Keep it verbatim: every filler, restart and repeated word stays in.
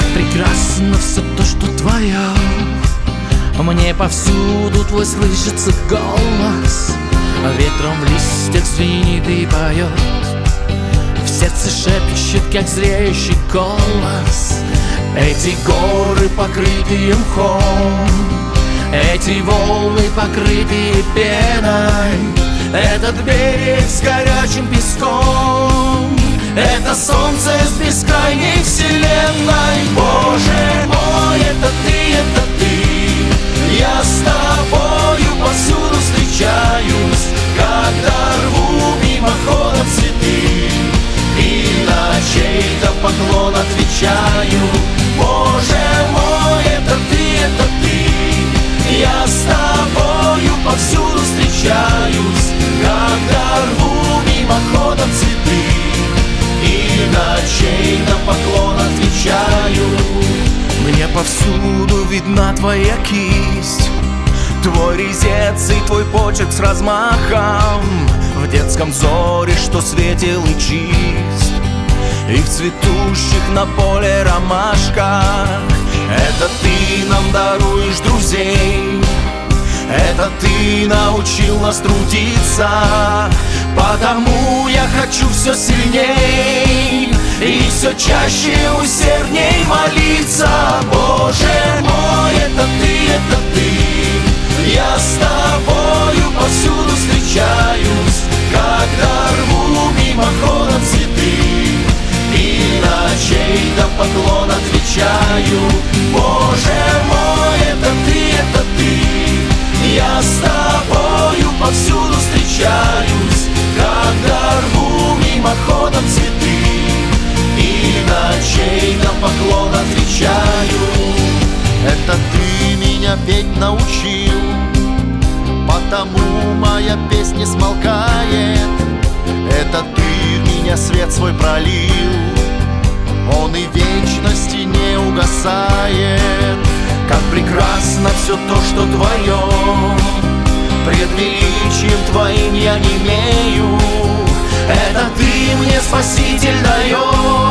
прекрасно все то, что твое. Мне повсюду твой слышится голос, ветром в листьях звенит и поет. В сердце шепчет, как зреющий колос. Эти горы, покрытые мхом, эти волны, покрытые пеной, этот берег с горячим песком, это солнце с бескрайней вселенной. Боже мой, это ты, это ты. Я с тобою повсюду встречаюсь, когда рву мимоходом цветы и на чей-то поклон отвечаю. Боже мой, это ты, это ты. Я с тобою повсюду встречаюсь, когда рву мимоходом цветы и на чей-то поклон отвечаю. Мне повсюду видна твоя кисть, твой резец и твой почерк с размахом, в детском взоре, что светил и чист, и в цветущих на поле ромашках. Это ты нам даруешь друзей, это ты научил нас трудиться, потому я хочу все сильней и все чаще усердней молиться. Боже мой, это ты, это ты. Я с тобою повсюду встречаюсь, когда рву мимоходом цветы и на чей-то поклон отвечаю. Боже мой, это ты, это ты. Я с тобою повсюду встречаюсь, когда рву мимоходом цветы и на чей-то поклон отвечаю. Это ты меня петь научил, потому моя песня смолкает. Это ты в меня свет свой пролил, он и вечности не угасает. Как прекрасно все то, что твое, пред величием твоим я не имею. Это ты мне, Спаситель, даешь.